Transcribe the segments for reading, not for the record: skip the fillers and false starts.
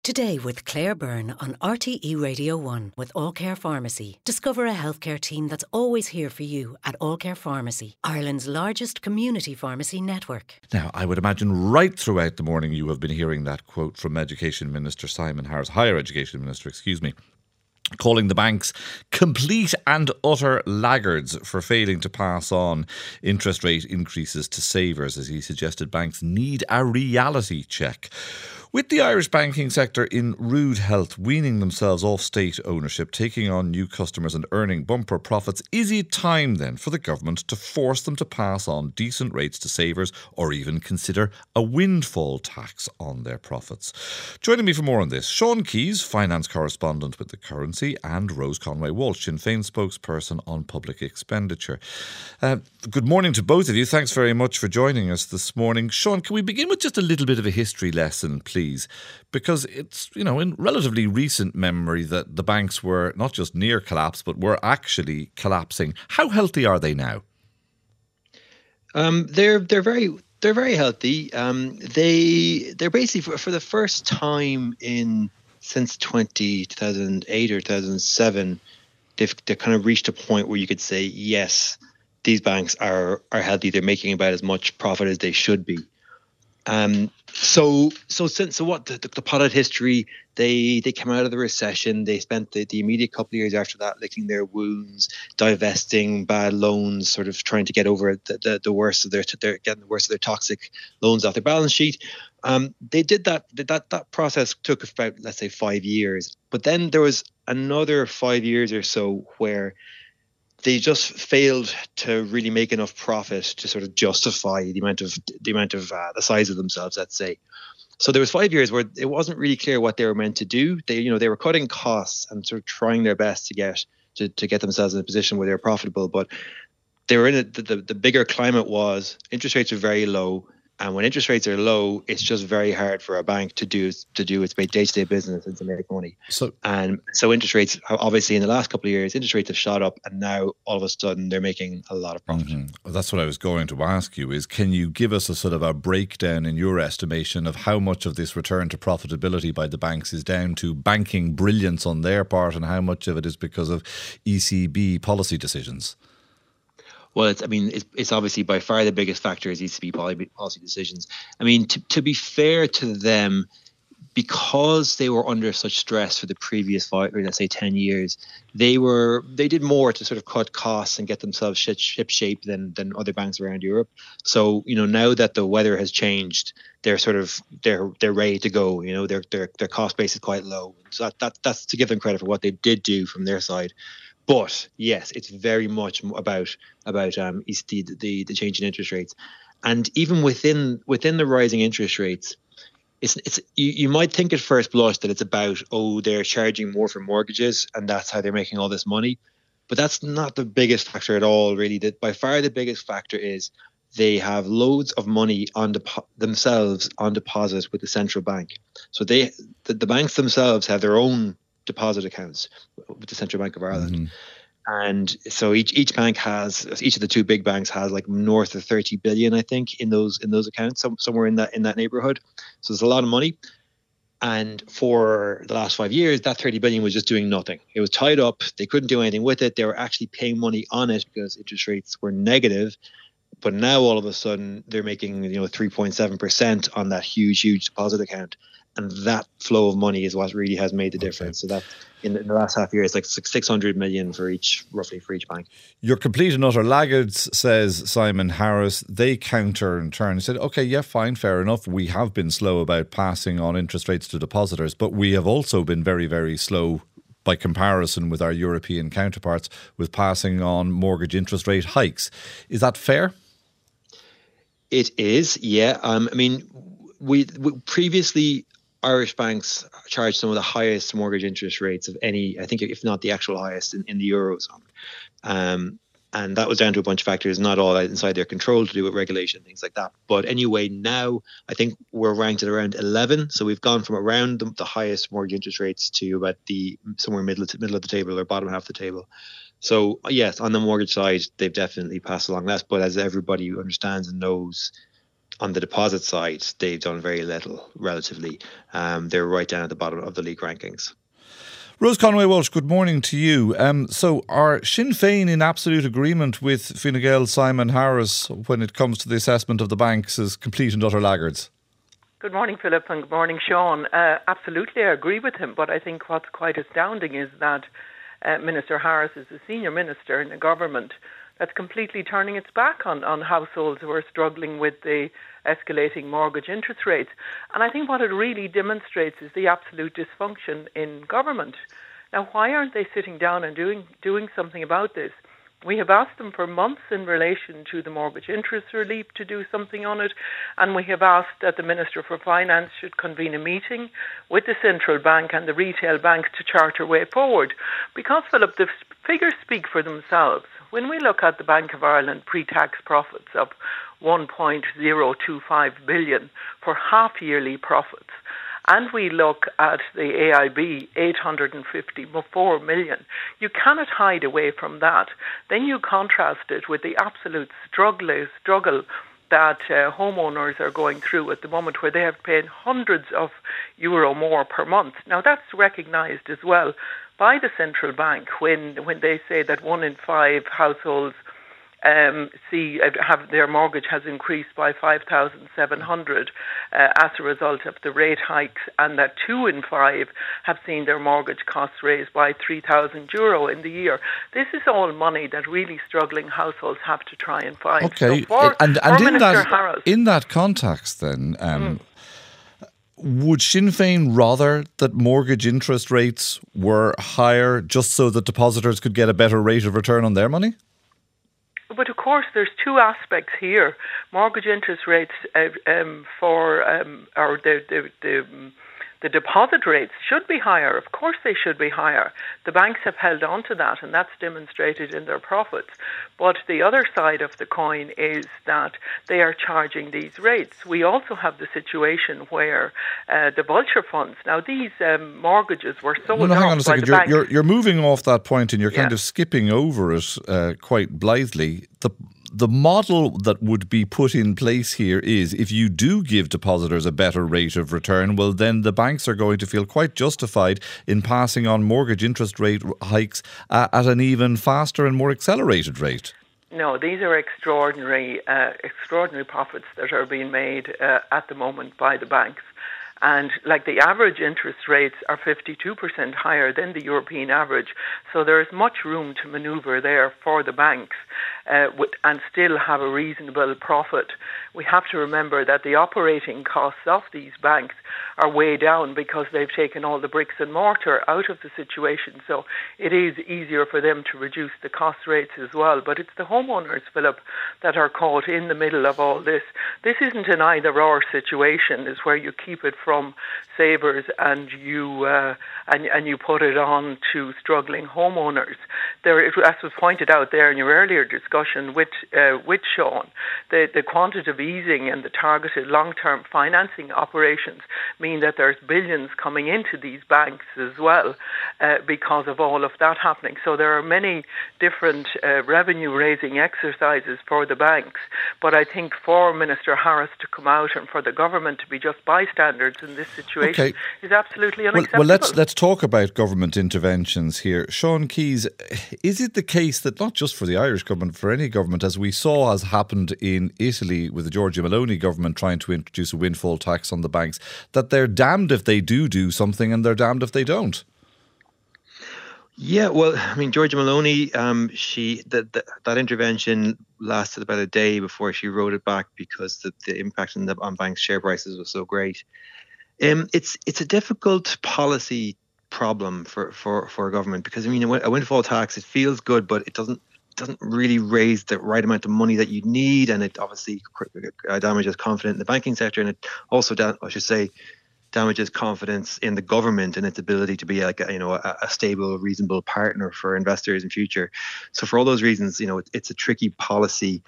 Today with Claire Byrne on RTE Radio 1 with All Care Pharmacy. Discover a healthcare team that's always here for you at All Care Pharmacy, Ireland's largest community pharmacy network. Now, I would imagine right throughout the morning you have been hearing that quote from Education Minister Simon Harris, Higher Education Minister, calling the banks complete and utter laggards for failing to pass on interest rate increases to savers, as he suggested banks need a reality check. With the Irish banking sector in rude health, weaning themselves off state ownership, taking on new customers and earning bumper profits, is it time then for the government to force them to pass on decent rates to savers or even consider a windfall tax on their profits? Joining me for more on this, Sean Keys, finance correspondent with The Currency, and Rose Conway-Walsh, Sinn Féin spokesperson on public expenditure. Good morning to both of you. Thanks very much for joining us this morning. Sean, can we begin with just a little bit of a history lesson, please? Because it's, in relatively recent memory that the banks were not just near collapse, but were actually collapsing. How healthy are they now? They're very healthy. They're basically for the first time since 2008 or 2007, they've kind of reached a point where you could say, yes, these banks are healthy. They're making about as much profit as they should be. So what the potted history, they came out of the recession. They spent the immediate couple of years after that licking their wounds, divesting bad loans, sort of trying to get over the worst of they're getting the worst of their toxic loans off their balance sheet. They did that. That process took about, let's say, 5 years. But then there was another 5 years or so where they just failed to really make enough profit to sort of justify the size of themselves, let's say. So there was 5 years where it wasn't really clear what they were meant to do. They were cutting costs and sort of trying their best to get themselves in a position where they were profitable. But they were in the bigger climate was interest rates are very low. And when interest rates are low, it's just very hard for a bank to do its day-to-day business and to make money. So interest rates, obviously, in the last couple of years, interest rates have shot up, and now all of a sudden they're making a lot of profit. Mm-hmm. Well, that's what I was going to ask you: is can you give us a sort of a breakdown in your estimation of how much of this return to profitability by the banks is down to banking brilliance on their part, and how much of it is because of ECB policy decisions? Well, it's obviously by far the biggest factor is ECB policy decisions. I mean, to be fair to them, because they were under such stress for the previous 5 or let's say 10 years, they did more to sort of cut costs and get themselves ship shape than other banks around Europe. So now that the weather has changed, they're ready to go. Their cost base is quite low. So that's to give them credit for what they did do from their side. But yes, it's very much about the change in interest rates, and even within the rising interest rates, it's you might think at first blush that it's about they're charging more for mortgages and that's how they're making all this money, but that's not the biggest factor at all. Really, that by far the biggest factor is they have loads of money themselves on deposit with the central bank. So the banks themselves have their own deposit accounts with the Central Bank of Ireland. Mm-hmm. And so each of the two big banks has like north of 30 billion, I think, in those accounts, somewhere in that neighborhood. So there's a lot of money. And for the last 5 years, that 30 billion was just doing nothing. It was tied up. They couldn't do anything with it. They were actually paying money on it because interest rates were negative. But now all of a sudden they're making 3.7% on that huge deposit account. And that flow of money is what really has made the difference. So that in the last half year, it's like 600 million roughly for each bank. You're complete and utter laggards, says Simon Harris. They counter in turn and said, okay, yeah, fine, fair enough. We have been slow about passing on interest rates to depositors, but we have also been very, very slow by comparison with our European counterparts with passing on mortgage interest rate hikes. Is that fair? It is, yeah. We previously, Irish banks charged some of the highest mortgage interest rates of any, I think, if not the actual highest in the Eurozone. And that was down to a bunch of factors, not all inside their control, to do with regulation, things like that. But anyway, now I think we're ranked at around 11. So we've gone from around the highest mortgage interest rates to about somewhere middle of the table or bottom half of the table. So yes, on the mortgage side, they've definitely passed along less. But as everybody understands and knows, on the deposit side, they've done very little relatively. They're right down at the bottom of the league rankings. Rose Conway-Walsh, good morning to you. So are Sinn Féin in absolute agreement with Fine Gael Simon Harris when it comes to the assessment of the banks as complete and utter laggards? Good morning, Philip, and good morning, Sean. Absolutely, I agree with him, but I think what's quite astounding is that Minister Harris is a senior minister in the government that's completely turning its back on households who are struggling with the escalating mortgage interest rates. And I think what it really demonstrates is the absolute dysfunction in government. Now, why aren't they sitting down and doing something about this? We have asked them for months in relation to the mortgage interest relief to do something on it, and we have asked that the Minister for Finance should convene a meeting with the Central Bank and the retail banks to chart a way forward. Because, Philip, the figures speak for themselves. When we look at the Bank of Ireland pre-tax profits of 1.025 billion for half-yearly profits, and we look at the AIB, 854 million, you cannot hide away from that. Then you contrast it with the absolute struggle that homeowners are going through at the moment, where they have paid hundreds of euro more per month. Now, that's recognised as well by the central bank when they say that 1 in 5 households have their mortgage has increased by 5,700 as a result of the rate hikes, and that 2 in 5 have seen their mortgage costs raised by 3,000 euro in the year. This is all money that really struggling households have to try and find. Okay, so and Harris, in that context then, would Sinn Féin rather that mortgage interest rates were higher just so that depositors could get a better rate of return on their money? But of course, there's two aspects here. Mortgage interest rates the deposit rates should be higher. Of course they should be higher. The banks have held on to that, and that's demonstrated in their profits. But the other side of the coin is that they are charging these rates. We also have the situation where the vulture funds, now these mortgages were sold hang on a off second. by the banks. You're moving off that point and you're kind of skipping over it quite blithely. The model that would be put in place here is if you do give depositors a better rate of return, well, then the banks are going to feel quite justified in passing on mortgage interest rate hikes at an even faster and more accelerated rate. No, these are extraordinary profits that are being made at the moment by the banks. And like the average interest rates are 52% higher than the European average. So there is much room to manoeuvre there for the banks and still have a reasonable profit. We have to remember that the operating costs of these banks are way down because they've taken all the bricks and mortar out of the situation. So it is easier for them to reduce the cost rates as well. But it's the homeowners, Philip, that are caught in the middle of all this. This isn't an either-or situation. It's where you keep it from savers and you put it on to struggling homeowners. There, as was pointed out there in your earlier discussion with Sean, the quantitative easing and the targeted long-term financing operations mean that there's billions coming into these banks as well because of all of that happening. So there are many different revenue-raising exercises for the banks. But I think for Minister Harris to come out and for the government to be just bystanders in this situation is absolutely unacceptable. Well, let's talk about government interventions here. Sean Keys, is it the case that not just for the Irish government, for any government, as we saw has happened in Italy with the Giorgia Meloni government trying to introduce a windfall tax on the banks, that they're damned if they do something and they're damned if they don't? Yeah, well, I mean, Giorgia Meloni, that intervention lasted about a day before she wrote it back because the impact on banks' share prices was so great. It's a difficult policy problem for a government because, I mean, a windfall tax, it feels good, but it doesn't really raise the right amount of money that you need, and it obviously damages confidence in the banking sector, and it also, damages confidence in the government and its ability to be like a stable, reasonable partner for investors in future. So for all those reasons, it's a tricky policy.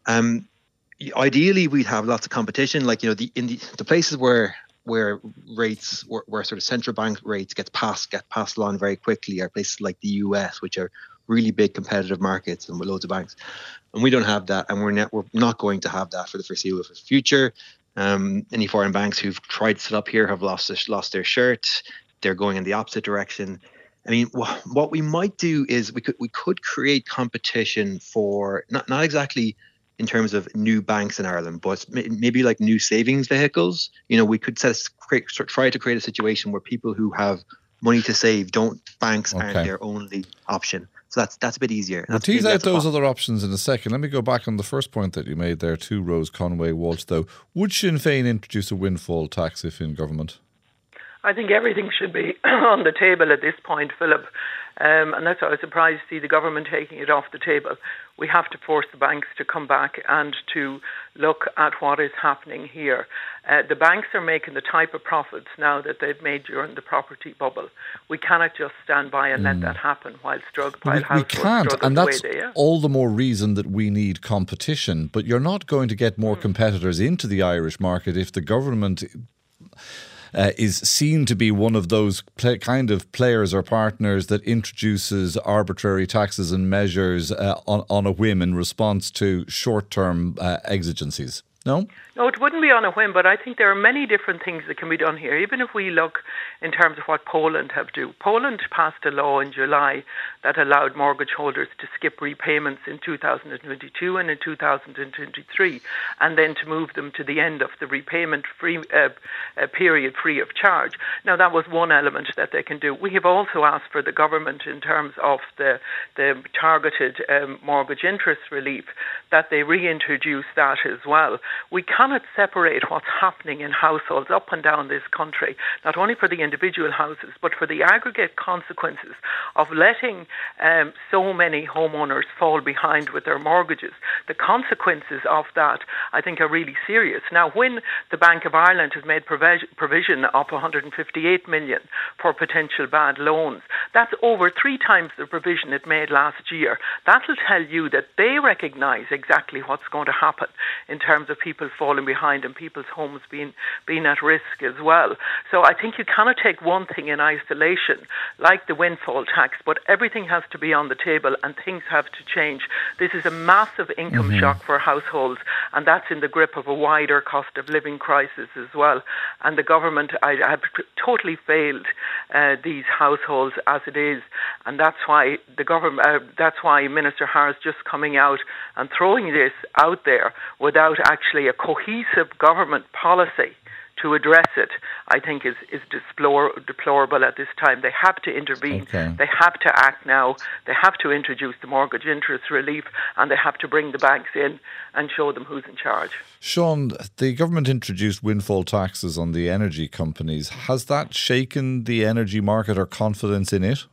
Ideally, we'd have lots of competition, like in the places where rates, where sort of central bank rates get passed along very quickly, are places like the US, which are really big competitive markets and with loads of banks. And we don't have that, and we're not going to have that for the foreseeable future. Any foreign banks who've tried to set up here have lost their shirt. They're going in the opposite direction. I mean, what we might do is we could create competition for not exactly in terms of new banks in Ireland, but maybe like new savings vehicles. We could try to create a situation where people who have money to save banks aren't their only option. So that's a bit easier. We'll tease out those other options in a second. Let me go back on the first point that you made there too, Rose Conway-Walsh, though. Would Sinn Féin introduce a windfall tax if in government? I think everything should be on the table at this point, Philip. And that's why I was surprised to see the government taking it off the table. We have to force the banks to come back and to look at what is happening here. The banks are making the type of profits now that they've made during the property bubble. We cannot just stand by and let that happen while drug-pile households struggle the way they are. We can't, and that's all the more reason that we need competition. But you're not going to get more competitors into the Irish market if the government is seen to be one of those kind of players or partners that introduces arbitrary taxes and measures on a whim in response to short-term exigencies. No? No, it wouldn't be on a whim, but I think there are many different things that can be done here. Even if we look in terms of what Poland have done. Poland passed a law in July that allowed mortgage holders to skip repayments in 2022 and in 2023, and then to move them to the end of the repayment period free of charge. Now, that was one element that they can do. We have also asked for the government, in terms of the targeted mortgage interest relief, that they reintroduce that as well. We cannot separate what's happening in households up and down this country, not only for the individual houses, but for the aggregate consequences of letting so many homeowners fall behind with their mortgages. The consequences of that, I think, are really serious. Now, when the Bank of Ireland has made provision of 158 million for potential bad loans, that's over 3 times the provision it made last year. That'll tell you that they recognise exactly what's going to happen in terms of people falling behind and people's homes being at risk as well. So I think you cannot take one thing in isolation, like the windfall tax, but everything has to be on the table and things have to change. This is a massive income shock for households, and that's in the grip of a wider cost of living crisis as well. And the government have totally failed these households as it is, and that's why the government, that's why Minister Harris just coming out and throwing this out there without actually a cohesive government policy to address it, I think is deplorable at this time. They have to intervene. Okay. They have to act now. They have to introduce the mortgage interest relief, and they have to bring the banks in and show them who's in charge. Sean, the government introduced windfall taxes on the energy companies. Has that shaken the energy market or confidence in it?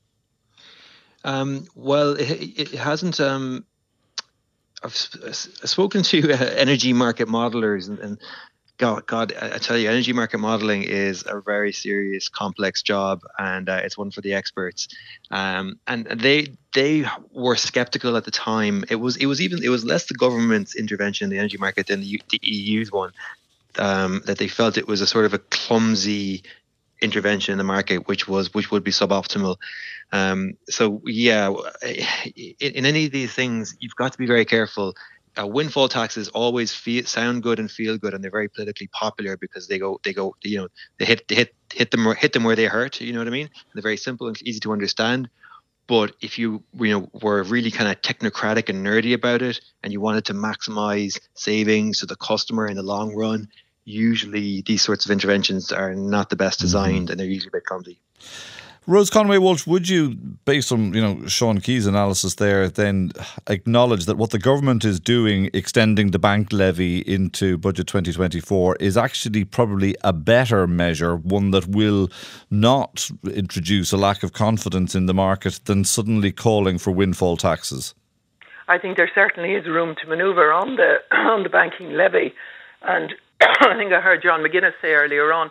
Well, it hasn't. I've spoken to energy market modelers, and God, I tell you, energy market modeling is a very serious, complex job, and it's one for the experts. And they were skeptical at the time. It was less the government's intervention in the energy market than the EU's one. That they felt it was a sort of a clumsy intervention in the market, which would be suboptimal. So yeah, in any of these things, you've got to be very careful. Windfall taxes always sound good and feel good, and they're very politically popular because they hit them where they hurt. You know what I mean? They're very simple and easy to understand. But if you were really kind of technocratic and nerdy about it, and you wanted to maximize savings to the customer in the long run, usually these sorts of interventions are not the best designed, and they're usually a bit clumsy. Rose Conway-Walsh, would you, based on Sean Key's analysis there, then acknowledge that what the government is doing, extending the bank levy into budget 2024, is actually probably a better measure, one that will not introduce a lack of confidence in the market, than suddenly calling for windfall taxes? I think there certainly is room to manoeuvre on the banking levy, and I think I heard John McGuinness say earlier on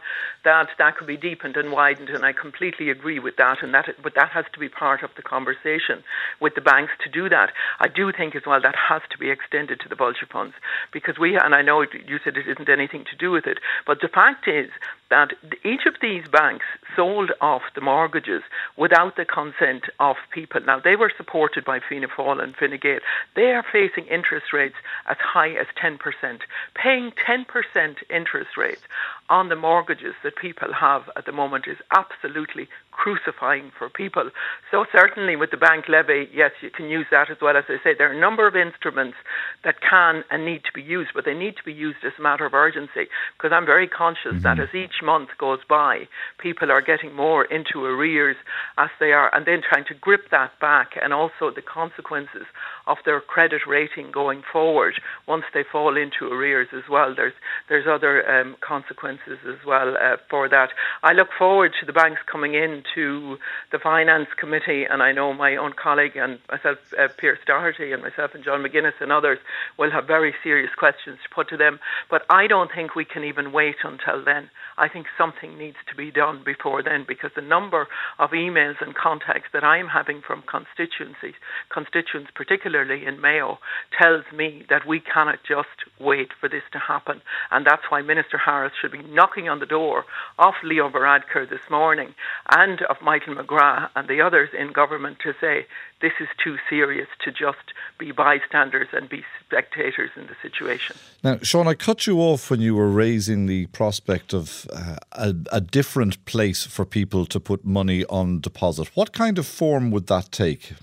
that could be deepened and widened, and I completely agree with that. But that has to be part of the conversation with the banks to do that. I do think as well that has to be extended to the vulture funds, because and I know you said it isn't anything to do with it, but the fact is that each of these banks sold off the mortgages without the consent of people. Now, they were supported by Fianna Fáil and Fine Gael. They are facing interest rates as high as 10%. Paying 10% interest rates on the mortgages that people have at the moment is absolutely crucifying for people. So certainly with the bank levy, yes, you can use that as well. As I say, there are a number of instruments that can and need to be used, but they need to be used as a matter of urgency, because I'm very conscious that as each month goes by, people are getting more into arrears as they are, and then trying to grip that back, and also the consequences of their credit rating going forward once they fall into arrears as well. There's other consequences as well for that. I look forward to the banks coming into the Finance Committee, and I know my own colleague and myself, Pierce Doherty, and myself and John McGuinness and others will have very serious questions to put to them. But I don't think we can even wait until then. I think something needs to be done before then, because the number of emails and contacts that I'm having from constituents, particularly in Mayo, tells me that we cannot just wait for this to happen. And that's why Minister Harris should be knocking on the door of Leo Varadkar this morning and of Michael McGrath and the others in government to say this is too serious to just be bystanders and be spectators in the situation. Now, Sean, I cut you off when you were raising the prospect of a different place for people to put money on deposit. What kind of form would that take?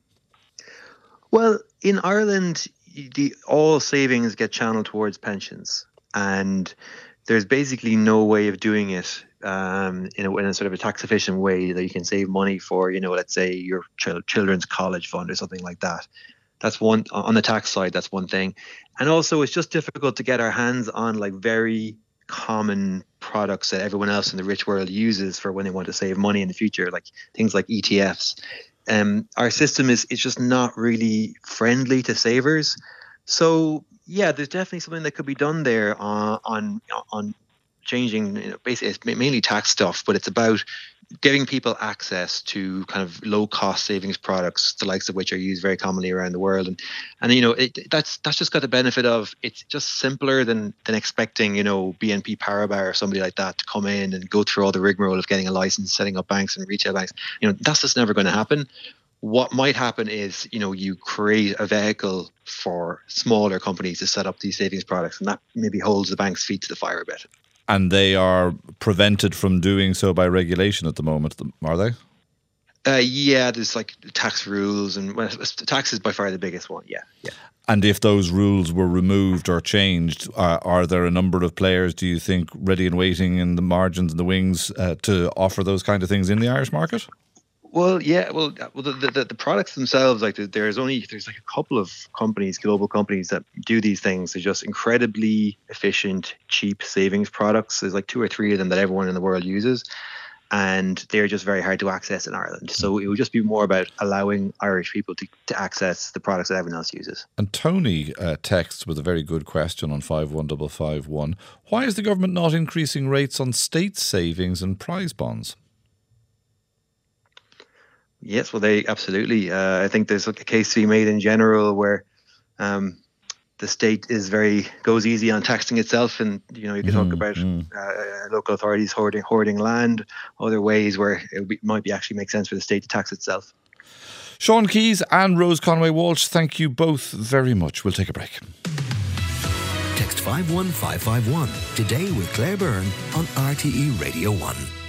Well, in Ireland, all savings get channeled towards pensions, and there's basically no way of doing it in a sort of a tax efficient way that you can save money for, let's say your children's college fund or something like that. That's one on the tax side. That's one thing. And also, it's just difficult to get our hands on like very common products that everyone else in the rich world uses for when they want to save money in the future, like things like ETFs. Our system is just not really friendly to savers. So yeah, there's definitely something that could be done there on changing. Basically, it's mainly tax stuff, but it's about giving people access to kind of low cost savings products, the likes of which are used very commonly around the world. And that's just got the benefit of it's just simpler than expecting, BNP Paribas or somebody like that to come in and go through all the rigmarole of getting a license, setting up banks and retail banks. That's just never going to happen. What might happen is, you create a vehicle for smaller companies to set up these savings products, and that maybe holds the bank's feet to the fire a bit. And they are prevented from doing so by regulation at the moment, are they? Yeah, there's like tax rules, and tax is by far the biggest one. Yeah. And if those rules were removed or changed, are there a number of players, do you think, ready and waiting in the margins and the wings to offer those kind of things in the Irish market? Well, yeah. Well, the products themselves, like there's like a couple of companies, global companies, that do these things. They're just incredibly efficient, cheap savings products. There's like 2 or 3 of them that everyone in the world uses, and they're just very hard to access in Ireland. So it would just be more about allowing Irish people to access the products that everyone else uses. And Tony texts with a very good question on 51551. Why is the government not increasing rates on state savings and prize bonds? Yes, well, they absolutely. I think there's a case to be made in general where the state goes easy on taxing itself, and you can talk about local authorities hoarding land, other ways where it might actually make sense for the state to tax itself. Sean Keys and Rose Conway Walsh, thank you both very much. We'll take a break. Text 51551 today with Claire Byrne on RTE Radio 1.